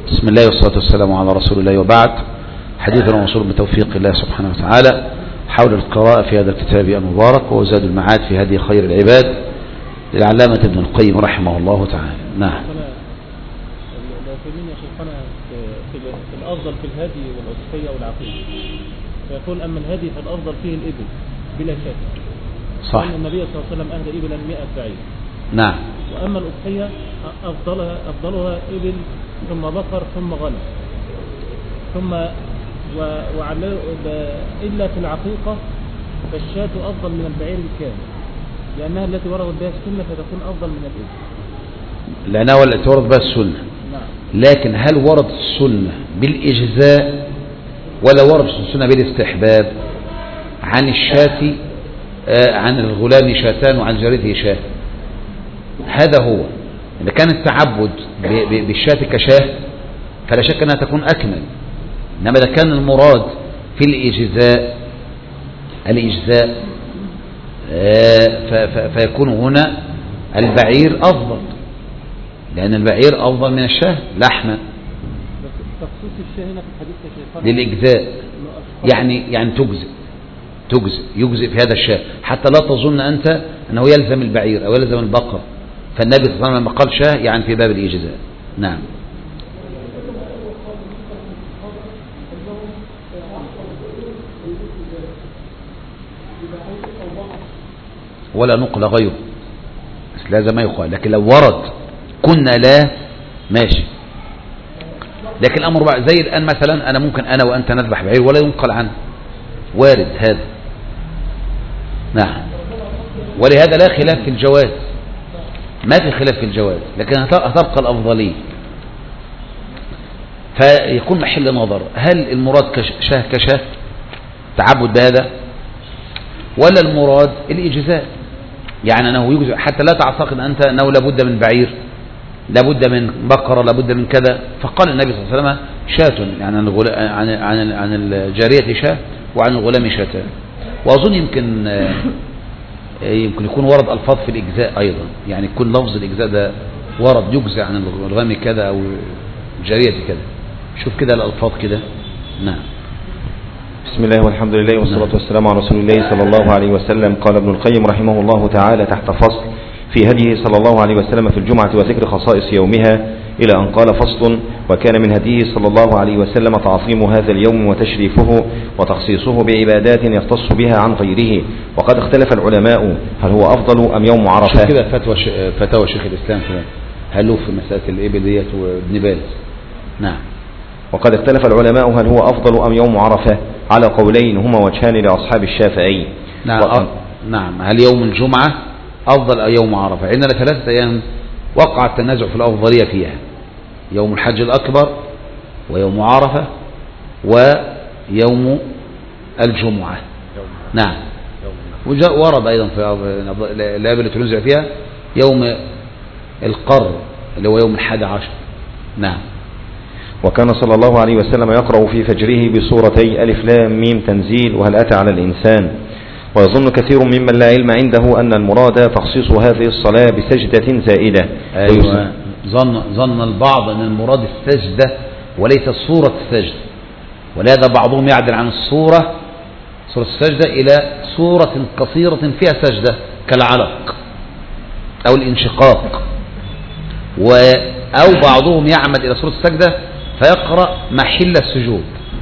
بسم الله والصلاة والسلام على رسول الله، وبعد. حديثنا موصول بتوفيق الله سبحانه وتعالى حول القراءة في هذا الكتاب المبارك، وزاد المعاد في هدي خير العباد للعلامة ابن القيم رحمه الله تعالى. نعم. في الأفضل في الهدي والأضحية والعقيدة، فيقول أما الهدي فالأفضل فيه الإبل بلا شك، صح. لأن النبي صلى الله عليه وسلم أهدى إبلا 100 بعير. نعم. وأما الأضحية أفضلها إبل ثم بقر ثم غنم ثم إلا في العقيقة فالشاة أفضل من البعير الكامل، لأنها التي وردت بها السنة فتكون أفضل من الإبل، لأنها التي وردت بها السنة. نعم. لكن هل وردت السنة بالإجزاء ولا وردت السنة بالاستحباب؟ عن الشاة عن الغلام شاتان وعن جاريته شاة، هذا هو. إذا كان التعبد بالشاة كشاة فلا شك أنها تكون أكمل، إنما إذا كان المراد في الإجزاء فيكون هنا البعير أفضل، لأن البعير أفضل من الشاة لحما. تخصيص الشاة هنا في الحديث للإجزاء، يعني يجزئ في هذا الشاة، حتى لا تظن أنت أنه يلزم البعير أو يلزم البقر، فالنبي صلى الله عليه وسلم لما قال شاة يعني في باب الإجزاء. نعم. ولا نقل غيره، بس لازم ما يقال، لكن لو ورد كنا لا ماشي. لكن الأمر بقى زي الآن مثلا أنا ممكن أنا وأنت نذبح بعير ولا ينقل عنه، وارد هذا. نعم. ولهذا لا خلاف في الجواز، ما في خلاف في الجواز، لكن هتبقى الأفضلية. فيكون محل نظر، هل المراد شاه كشاه تعبد بهذا، ولا المراد الإجزاء، يعني أنه يجزئ، حتى لا تعتقد أنت أنه لابد من بعير، لابد من بقرة، لابد من كذا. فقال النبي صلى الله عليه وسلم شاة، يعني عن الجارية شاة وعن الغلام شاتان. وأظن يمكن يكون ورد ألفاظ في الإجزاء أيضا، يعني يكون لفظ الإجزاء ده ورد يجزى عن الغلام كذا أو الجارية كذا. شوف كده الألفاظ كده. نعم. بسم الله والحمد لله والصلاة والسلام على رسول الله صلى الله عليه وسلم. قال ابن القيم رحمه الله تعالى تحت فصل في هديه صلى الله عليه وسلم في الجمعة وذكر خصائص يومها، إلى أن قال فصل: وكان من هديه صلى الله عليه وسلم تعظيم هذا اليوم وتشريفه وتخصيصه بعبادات يختص بها عن غيره. وقد اختلف العلماء هل هو أفضل أم يوم عرفة. شوف كده فتاوى شيخ الإسلام كده، هل في مسألة الإبل ديت وابن باز. نعم. وقد اختلف العلماء هل هو أفضل أم يوم عرفة على قولين هما وجهان لأصحاب الشافعي. نعم. نعم. هل يوم الجمعة أفضل أو يوم عرفة؟ عندنا 3 أيام وقع التنازع في الأفضلية فيها: يوم الحج الأكبر، ويوم عرفة، ويوم الجمعة. نعم. ورد أيضا في الأيام التي تنزع فيها يوم القر اللي هو يوم 11. نعم. وكان صلى الله عليه وسلم يقرأ في فجره بسورتي ألف لام ميم تنزيل وهل أتى على الإنسان. ويظن كثير ممن لا علم عنده أن المراد تخصيص هذه الصلاة بسجدة زائدة. أيوة. ظن البعض أن المراد السجدة وليس صورة السجدة، ولهذا بعضهم يعدل عن صورة السجدة إلى صورة قصيرة فيها سجدة كالعلق أو الانشقاق، أو بعضهم يعمد إلى صورة السجدة فيقرأ محل السجود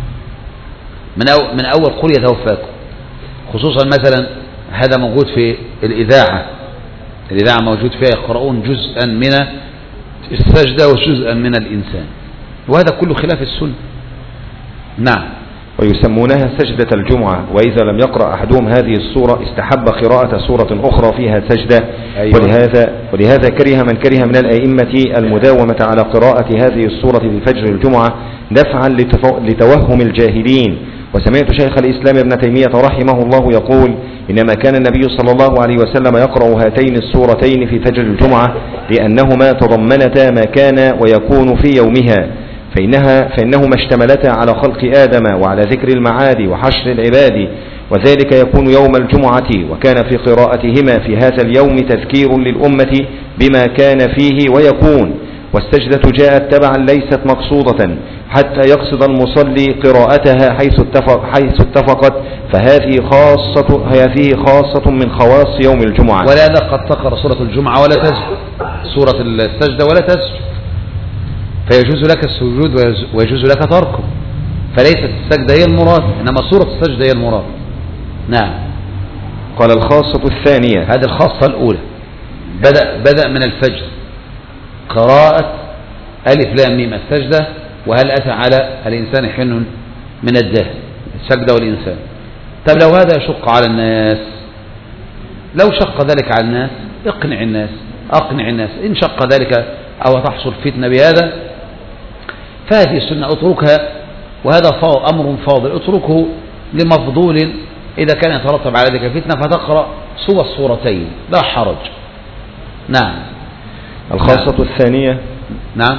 من أول قل يتوفاكم، خصوصا مثلا هذا موجود في الإذاعة موجود فيها يقرؤون جزءا من السجدة وجزءا من الإنسان، وهذا كله خلاف السنة. نعم. ويسمونها سجدة الجمعة، وإذا لم يقرأ أحدهم هذه السورة استحب قراءة سورة أخرى فيها سجدة. أيوة. ولهذا كره من كره من الأئمة المداومة على قراءة هذه السورة في فجر الجمعة دفعا لتوهم الجاهلين. وسمعت شيخ الإسلام ابن تيمية رحمه الله يقول: إنما كان النبي صلى الله عليه وسلم يقرأ هاتين السورتين في فجر الجمعة لأنهما تضمنتا ما كان ويكون في يومها، فإنهما اشتملتا على خلق آدم وعلى ذكر المعاد وحشر العباد، وذلك يكون يوم الجمعة. وكان في قراءتهما في هذا اليوم تذكير للأمة بما كان فيه ويكون، والسجدة جاءت تبعا ليست مقصودة حتى يقصد المصلي قراءتها حيث اتفقت، فهذه خاصة من خواص يوم الجمعة. ولهذا قد تقرأ سورة الجمعة ولا تسجد، سورة السجدة ولا تسجد، فيجوز لك السجود ويجوز لك تركه، فليست السجدة هي المراد، إنما سورة السجدة هي المراد. نعم. قال الخاصة الثانية، هذه الخاصة الأولى، بدأ من الفجر قراءة ألف لام ميم السجدة، وهل أتى على الإنسان حين من الدهر، السجدة والإنسان. طب لو هذا يشق على الناس، لو شق ذلك على الناس اقنع الناس، إن شق ذلك أو تحصل فتنة بهذا فهذه السنة اتركها، وهذا أمر فاضل اتركه لمفضول إذا كان يترتب على ذلك فتنة، فتقرأ سوى الصورتين لا حرج. نعم. الخاصة الثانية. نعم.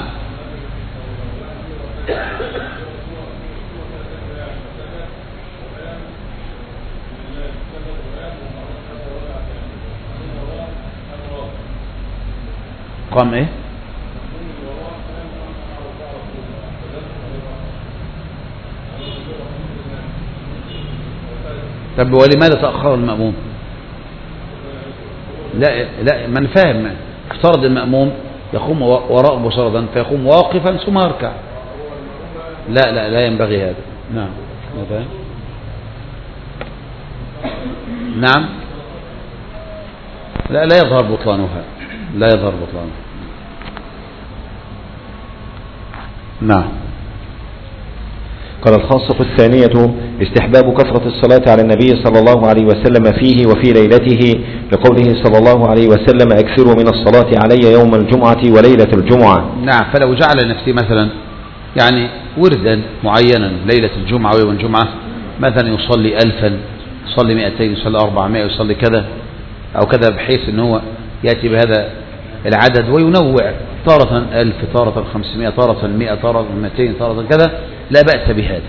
قام ايه؟ طب ولماذا تأخر المأموم؟ لا من فاهم، افترض المأموم يقوم وراء مباشرة فيقوم واقفا ثم يركع. لا ينبغي هذا. نعم. نعم. لا يظهر بطلانها، لا يظهر بطلانها. نعم. قال الخاصة الثانية استحباب كثرة الصلاة على النبي صلى الله عليه وسلم فيه وفي ليلته، لقوله صلى الله عليه وسلم أكثروا من الصلاة علي يوم الجمعة وليلة الجمعة. نعم. فلو جعل نفسي مثلا يعني وردا معينا ليلة الجمعة ويوم الجمعة، مثلا يصلي 1000، يصلي 200، يصلي 400، يصلي كذا أو كذا، بحيث أنه هو يأتي بهذا العدد وينوع، تارة 1000، تارة 500، تارة 100، تارة 200، تارة كذا، لا بأس بهذا،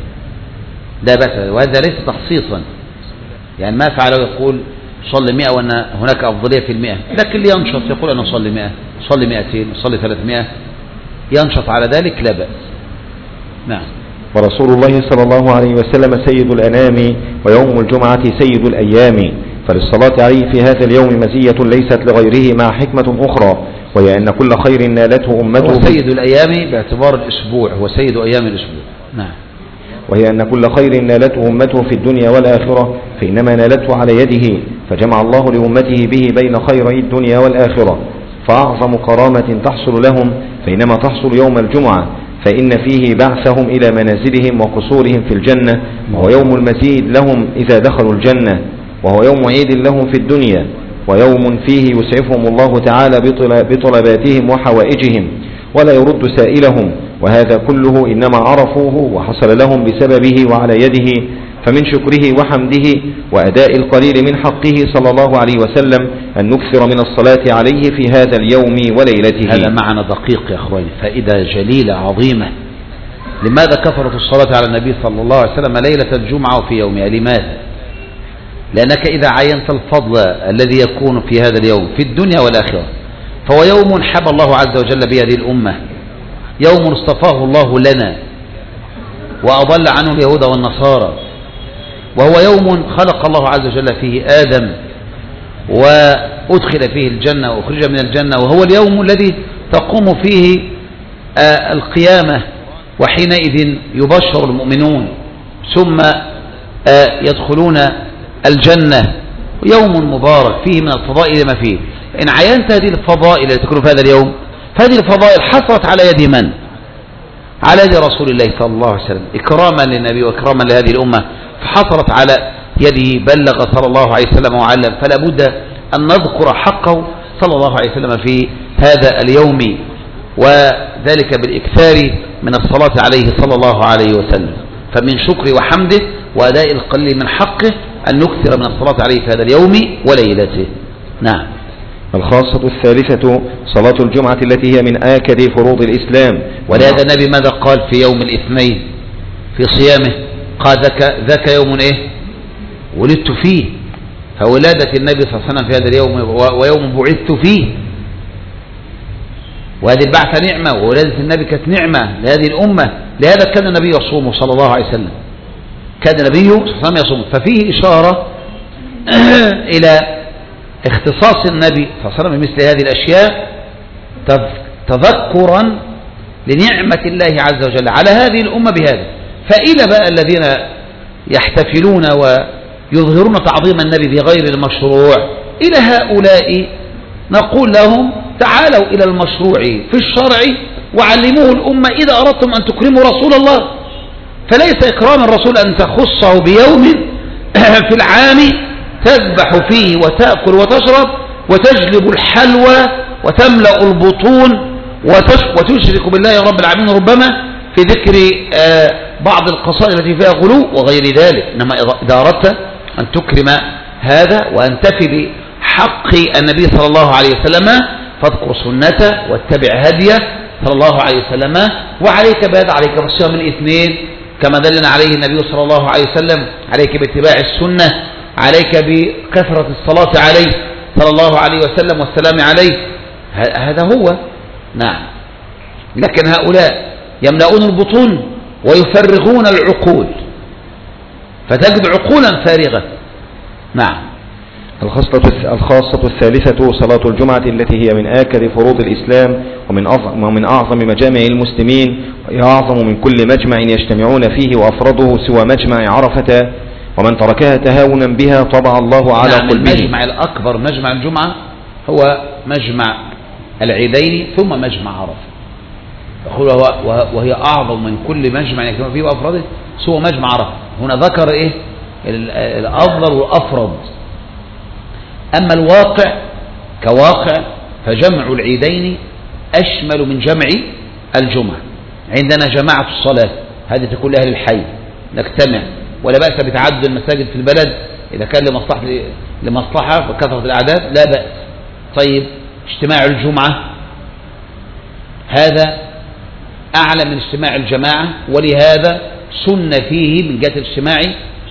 لا بأس. وهذا ليس تخصيصا، يعني ما فعله يقول صلي 100 وأن هناك أفضلية في 100، لكن ينشط يقول أنا صلي 100، صلي 200، صلي 300، ينشط على ذلك لا بأس. نعم. ورسول الله صلى الله عليه وسلم سيد الأنام، ويوم الجمعة سيد الأيام، فللصلاة عليه في هذا اليوم مزية ليست لغيره مع حكمة أخرى، وهي أن كل خير نالته أمته. هو سيد الأيام باعتبار الأسبوع، هو سيد أيام الأسبوع. نعم. وهي أن كل خير نالته أمته في الدنيا والآخرة، فإنما نالته على يده، فجمع الله لأمته به بين خيري الدنيا والآخرة. فأعظم كرامة تحصل لهم فإنما تحصل يوم الجمعة، فإن فيه بعثهم إلى منازلهم وقصورهم في الجنة، وهو يوم المزيد لهم إذا دخلوا الجنة، وهو يوم عيد لهم في الدنيا، ويوم فيه يسعفهم الله تعالى بطلباتهم وحوائجهم ولا يرد سائلهم، وهذا كله إنما عرفوه وحصل لهم بسببه وعلى يده، فمن شكره وحمده وأداء القليل من حقه صلى الله عليه وسلم أن نكثر من الصلاة عليه في هذا اليوم وليلته. هذا معنى دقيق يا أخواني، فائدة جليلة عظيمة. لماذا كثرت الصلاة على النبي صلى الله عليه وسلم ليلة الجمعة وفي يومها؟ لماذا؟ لأنك إذا عينت الفضل الذي يكون في هذا اليوم في الدنيا والآخرة، فهو يوم حب الله عز وجل بهذه الأمة، يوم اصطفاه الله لنا وأضل عنه اليهود والنصارى، وهو يوم خلق الله عز وجل فيه آدم وأدخل فيه الجنة وأخرج من الجنة، وهو اليوم الذي تقوم فيه القيامة، وحينئذ يبشر المؤمنون ثم يدخلون الجنة، يوم مبارك فيه من الفضائل ما فيه. إن عينت هذه الفضائل التي تكون في هذا اليوم، فهذه الفضائل حصلت على يد من؟ على يد رسول الله صلى الله عليه وسلم، إكراما للنبي وإكراما لهذه الأمة، فحصلت على يده، بلغ صلى الله عليه وسلم وعلم، فلا بد أن نذكر حقه صلى الله عليه وسلم في هذا اليوم، وذلك بالإكثار من الصلاة عليه صلى الله عليه وسلم. فمن شكر وحمده وأداء القليل من حقه أن نكثر من الصلاة عليه في هذا اليوم وليلته. نعم. الخاصة الثالثة صلاة الجمعة التي هي من آكد فروض الإسلام. ولهذا النبي ماذا قال في يوم الاثنين في صيامه؟ قال ذاك يوم إيه؟ ولدت فيه، فولادة النبي صلى الله عليه وسلم في هذا اليوم ويوم بعثت فيه. وهذه البعثة نعمة، وولادة النبي كانت نعمة لهذه الأمة، لهذا كان النبي يصوم صلى الله عليه وسلم، كان النبي صلى الله عليه وسلم يصوم. ففيه إشارة إلى اختصاص النبي صلى الله عليه وسلم بمثل هذه الأشياء تذكرا لنعمة الله عز وجل على هذه الأمة بهذا. فإلى بقى الذين يحتفلون ويظهرون تعظيم النبي بغير المشروع، إلى هؤلاء نقول لهم تعالوا إلى المشروع في الشرع وعلموه الأمة إذا أردتم أن تكرموا رسول الله. فليس إكرام الرسول أن تخصه بيوم في العام تذبح فيه وتأكل وتشرب وتجلب الحلوى وتملأ البطون وتشرك بالله رب العالمين ربما في ذكر بعض القصائد التي فيها غلو وغير ذلك. إنما إذا أردت أن تكرم هذا وأن تفي بحق النبي صلى الله عليه وسلم فاذكر سنته واتبع هديه صلى الله عليه وسلم، وعليك بهذا، عليك بالصيام من اثنين كما دلنا عليه النبي صلى الله عليه وسلم، عليك باتباع السنة، عليك بكثرة الصلاة عليه صلى الله عليه وسلم والسلام عليه. هذا هو. نعم. لكن هؤلاء يملؤون البطون ويفرغون العقول، فتجد عقولا فارغة. نعم. الخاصة الثالثة صلاة الجمعة التي هي من آكد فروض الإسلام ومن أعظم مجامع المسلمين، وهي أعظم من كل مجمع يجتمعون فيه وأفرده سوى مجمع عرفة، ومن تركها تهاونا بها طبع الله على قلبه. المجمع الأكبر مجمع الجمعة هو مجمع العيدين ثم مجمع عرفة، وهي أعظم من كل مجمع يجتمع فيه وأفرده سوى مجمع عرفة. هنا ذكر إيه الأفضل والأفرد. أما الواقع كواقع فجمع العيدين أشمل من جمع الجمعة. عندنا جماعة الصلاة هذه تكون لأهل الحي نجتمع، ولا بأس بتعدد المساجد في البلد إذا كان لمصلحة وكثرة الأعداد لا بأس. طيب اجتماع الجمعة هذا أعلى من اجتماع الجماعة، ولهذا سن فيه من جهة الاجتماع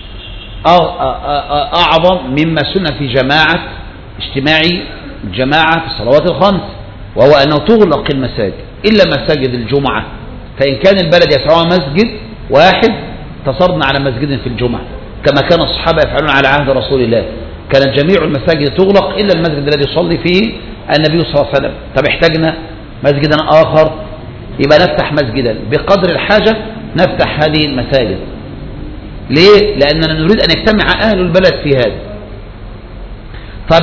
أعظم مما سن في اجتماع الجماعة في الصلوات الخمس، وهو أنه تغلق المساجد إلا مساجد الجمعة. فإن كان البلد يسعها مسجد واحد تصرنا على مسجد في الجمعة كما كان الصحابة يفعلون على عهد رسول الله، كانت جميع المساجد تغلق إلا المسجد الذي يصلي فيه النبي صلى الله عليه وسلم. طب احتاجنا مسجدا آخر يبقى نفتح مسجدا بقدر الحاجة، نفتح هذه المساجد. ليه؟ لأننا نريد أن يجتمع أهل البلد في هذا. طب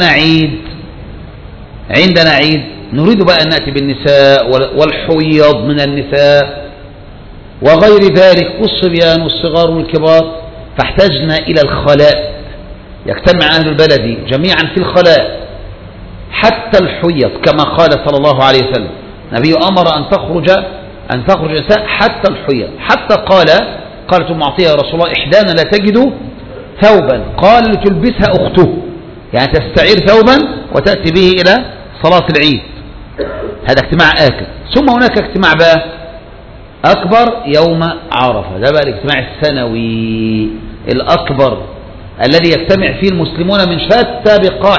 عندنا عيد نريد بقى أن نأتي بالنساء والحويض من النساء وغير ذلك والصبيان والصغار والكبار، فاحتجنا إلى الخلاء، يجتمع أهل البلد جميعا في الخلاء حتى الحويض كما قال صلى الله عليه وسلم. النبي أمر أن تخرج النساء حتى الحويض، حتى قالت أم عطية يا رسول الله إحدانا لا تجد ثوبا، قال لتلبسها أخته، يعني تستعير ثوبا وتأتي به إلى صلاة العيد. هذا اجتماع آكد. ثم هناك اجتماع بقى أكبر يوم عرفة، ده بقى الاجتماع السنوي الأكبر الذي يجتمع فيه المسلمون من شتى بقاع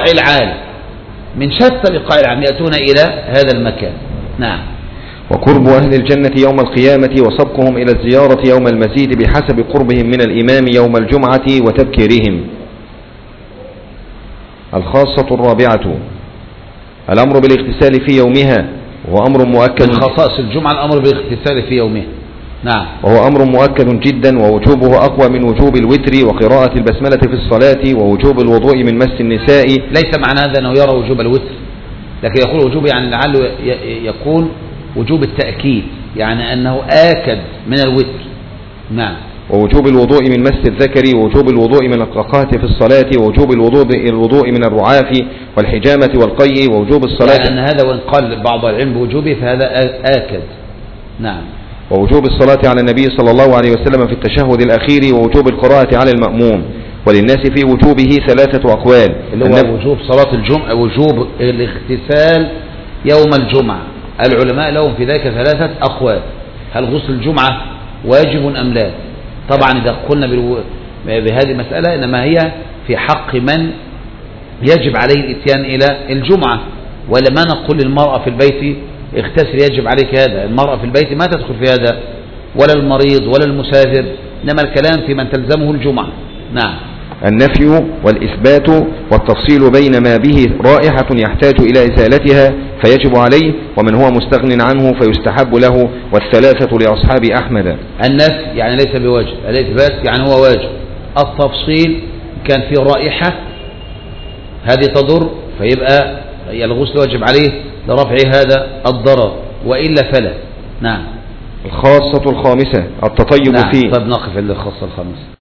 العالم يأتون إلى هذا المكان. نعم. وقرب أهل الجنة يوم القيامة وسبقهم إلى الزيارة يوم المزيد بحسب قربهم من الإمام يوم الجمعة وتبكيرهم. الخاصة الرابعة الأمر بالاغتسال في يومها، وهو أمر مؤكد. من خصائص الجمعة الأمر بالاغتسال في يومها. نعم. وهو أمر مؤكد جدا، ووجوبه أقوى من وجوب الوتر وقراءة البسملة في الصلاة ووجوب الوضوء من مس النساء. ليس معنى هذا أنه يرى وجوب الوتر، لكن يقول وجوب يعني لعله يكون وجوب التأكيد، يعني أنه آكد من الوتر. نعم. ووجوب الوضوء من مس الذكر، ووجوب الوضوء من القهقهة في الصلاة، ووجوب الوضوء من الرعاف والحجامة والقيء، ووجوب الصلاة. لأن هذا وإن قال بعض العلم بوجوبه فهذا آكد. نعم. ووجوب الصلاة على النبي صلى الله عليه وسلم في التشهد الأخير، ووجوب القراءة على المأموم. وللناس في وجوبه 3 أقوال، اللي هو وجوب صلاة الجمعة، وجوب الاغتسال يوم الجمعة. العلماء لهم في ذلك 3 أقوال، هل غسل الجمعة واجب أم لا؟ طبعا إذا قلنا بهذه المسألة إنما هي في حق من يجب عليه الإتيان إلى الجمعة، ولما نقول للمرأة في البيت اغتسل يجب عليك هذا. المرأة في البيت ما تدخل في هذا، ولا المريض ولا المسافر، إنما الكلام في من تلزمه الجمعة. نعم. النفي والإثبات والتفصيل بين ما به رائحة يحتاج إلى إزالتها فيجب عليه، ومن هو مستغن عنه فيستحب له، والثلاثة لأصحاب أحمد. النفي يعني ليس بواجب، الإثبات يعني هو واجب، التفصيل كان فيه رائحة هذه تضر فيبقى الغسل واجب عليه لرفع هذا الضرر، وإلا فلا. نعم. الخاصة الخامسة التطيب نعم. فيه. طيب نقف عند الخاصة الخامسة.